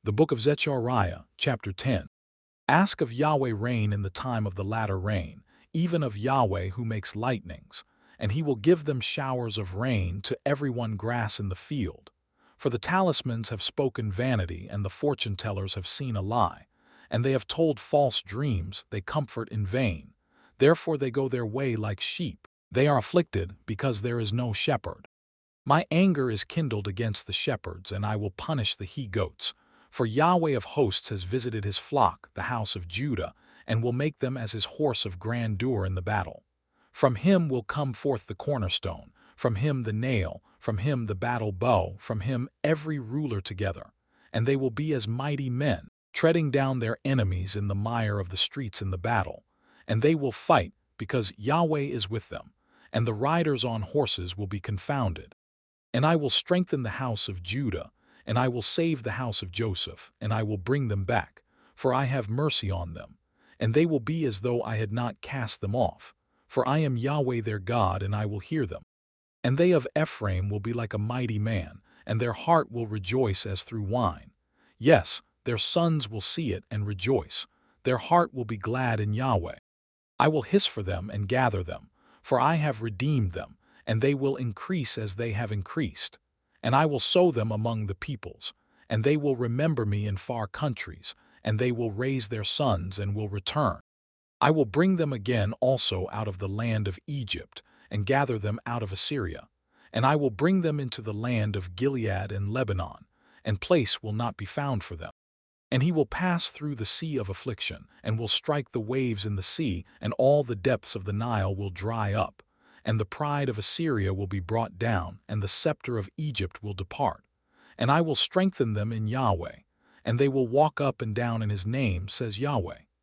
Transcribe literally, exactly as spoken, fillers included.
The book of Zechariah, chapter ten. Ask of Yahweh rain in the time of the latter rain, even of Yahweh who makes lightnings, and he will give them showers of rain to everyone grass in the field. For the talismans have spoken vanity, and the fortune-tellers have seen a lie, and they have told false dreams, they comfort in vain. Therefore they go their way like sheep. They are afflicted because there is no shepherd. My anger is kindled against the shepherds, and I will punish the he-goats. For Yahweh of hosts has visited his flock, the house of Judah, and will make them as his horse of grandeur in the battle. From him will come forth the cornerstone, from him the nail, from him the battle bow, from him every ruler together. And they will be as mighty men, treading down their enemies in the mire of the streets in the battle. And they will fight, because Yahweh is with them, and the riders on horses will be confounded. And I will strengthen the house of Judah, and I will save the house of Joseph, and I will bring them back, for I have mercy on them. And they will be as though I had not cast them off, for I am Yahweh their God, and I will hear them. And they of Ephraim will be like a mighty man, and their heart will rejoice as through wine. Yes, their sons will see it and rejoice. Their heart will be glad in Yahweh. I will hiss for them and gather them, for I have redeemed them, and they will increase as they have increased. And I will sow them among the peoples, and they will remember me in far countries, and they will raise their sons and will return. I will bring them again also out of the land of Egypt, and gather them out of Assyria. And I will bring them into the land of Gilead and Lebanon, and place will not be found for them. And he will pass through the sea of affliction, and will strike the waves in the sea, and all the depths of the Nile will dry up. And the pride of Assyria will be brought down, and the scepter of Egypt will depart. And I will strengthen them in Yahweh, and they will walk up and down in his name, says Yahweh.